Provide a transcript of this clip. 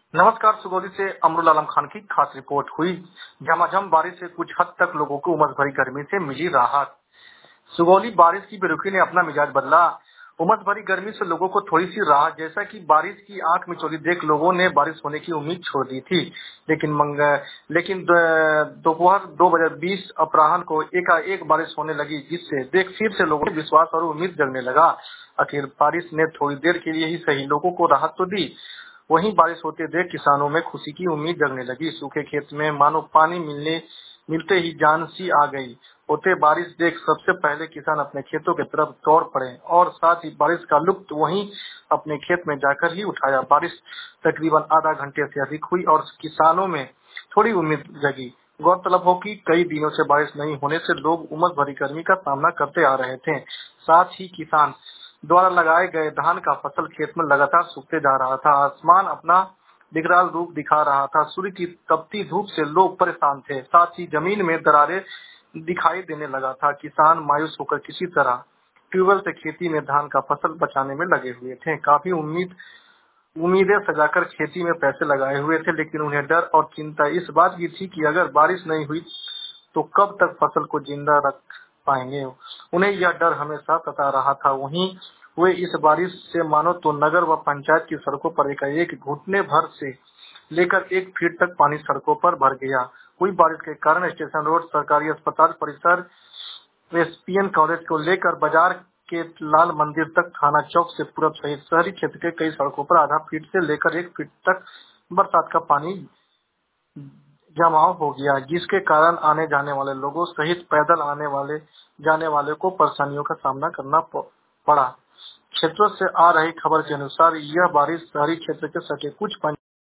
नमस्कार। सुगौली से अमरुल आलम खान की खास रिपोर्ट हुई। झमाझम बारिश से कुछ हद तक लोगों को उमस भरी गर्मी से मिली राहत। सुगौली बारिश की बेरुखी ने अपना मिजाज बदला। उमस भरी गर्मी से लोगों को थोड़ी सी राहत, जैसा कि बारिश की आंख मिचौली देख लोगों ने बारिश होने की उम्मीद छोड़ दी थी। लेकिन दोपहर 2:20 अपराह्न को एकाएक बारिश होने लगी, जिससे देख फिर से लोगों में विश्वास और उम्मीद जगने लगा। आखिर बारिश ने थोड़ी देर के लिए ही सही लोगों को राहत तो दी, वहीं बारिश होते देख किसानों में खुशी की उम्मीद जगने लगी। सूखे खेत में मानो पानी मिलते ही जान सी आ गई। होते बारिश देख सबसे पहले किसान अपने खेतों की तरफ दौड़ पड़े और साथ ही बारिश का लुत्फ वहीं अपने खेत में जाकर ही उठाया। बारिश तकरीबन आधा घंटे से अधिक हुई और किसानों में थोड़ी उम्मीद जगी। गौरतलब हो कि कई दिनों से बारिश नहीं होने से लोग उमस भरी गर्मी का सामना करते आ रहे थे। साथ ही किसान द्वारा लगाए गए धान का फसल खेत में लगातार सूखते जा रहा था। आसमान अपना विकराल रूप दिखा रहा था। सूर्य की तपती धूप से लोग परेशान थे। साथ ही जमीन में दरारें दिखाई देने लगा था। किसान मायूस होकर किसी तरह ट्यूबवेल से खेती में धान का फसल बचाने में लगे हुए थे। काफी उम्मीदें सजाकर खेती में पैसे लगाए हुए थे, लेकिन उन्हें डर और चिंता इस बात की थी कि अगर बारिश नहीं हुई तो कब तक फसल को जिंदा रख पाएंगे। उन्हें यह डर हमेशा सता रहा था। वहीं वे इस बारिश से मानो तो नगर व पंचायत की सड़कों पर एकाएक घुटने भर से लेकर 1 फीट तक पानी सड़कों पर भर गया। हुई बारिश के कारण स्टेशन रोड, सरकारी अस्पताल परिसर, एसपीएन कॉलेज को लेकर बाजार के लाल मंदिर तक, थाना चौक से पूरब सहित शहरी क्षेत्र के कई सड़कों पर आधा फीट से लेकर 1 फीट तक बरसात का पानी जमाव हो गया, जिसके कारण आने जाने वाले लोगों सहित पैदल जाने वाले को परेशानियों का सामना करना पड़ा। क्षेत्रों से आ रही खबर के अनुसार यह बारिश शहरी क्षेत्र के सटे कुछ